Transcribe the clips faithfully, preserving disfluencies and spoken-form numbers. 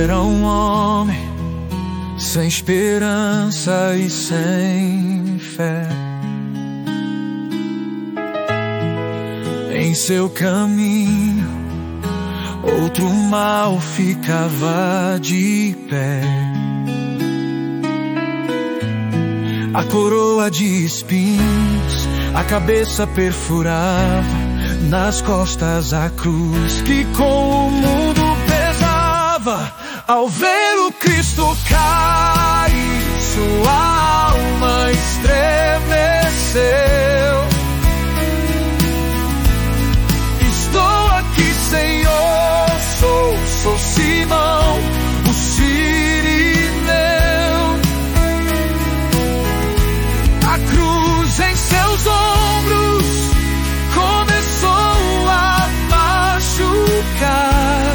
era um homem sem esperança e sem fé. Em seu caminho, outro mal ficava de pé. A coroa de espinhos, a cabeça perfurava, nas costas a cruz que com o mundo pesava. Ao ver o Cristo cair, sua alma estremeceu. Estou aqui, Senhor, sou, sou Simão, o Cirineu. A cruz em seus ombros começou a machucar.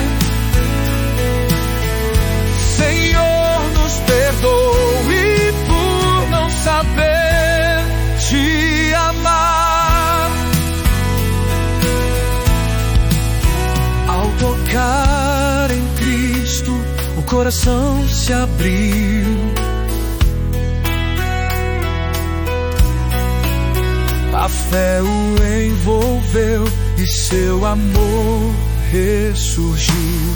Senhor, nos perdoe por não saber te amar. Ao tocar em Cristo, o coração se abriu. A fé o envolveu e seu amor ressurgiu.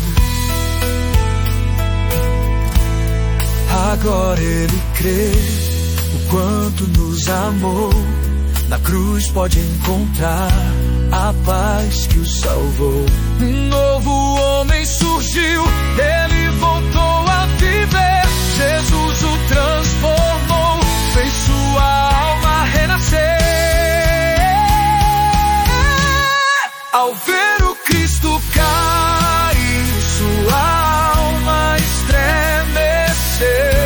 Agora ele crê o quanto nos amou. Na cruz pode encontrar a paz que o salvou. Um novo homem surgiu, ele voltou a viver. Jesus o transformou, fez sua alma renascer. Ao ver o Cristo cair, sua alma estremeceu.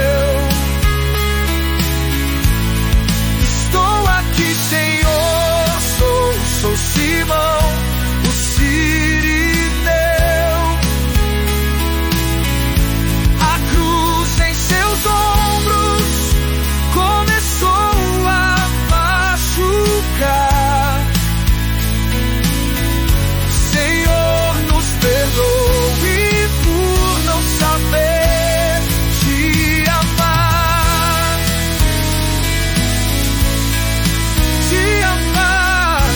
Estou aqui, Senhor, sou, sou Simão, o Cirineu. A cruz em seus ombros começou a machucar. Perdoe por não saber te amar, te amar.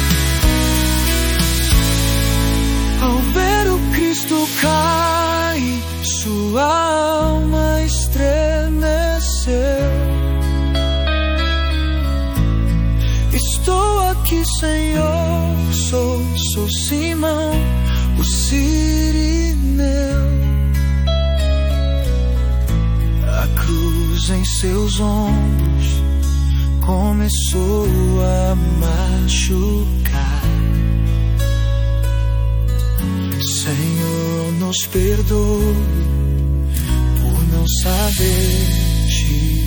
Ao ver o Cristo cair, sua alma estremeceu. Estou aqui, Senhor, sou, sou Simão, o Cirineu. A cruz em seus ombros começou a machucar. Senhor, nos perdoe por não saber te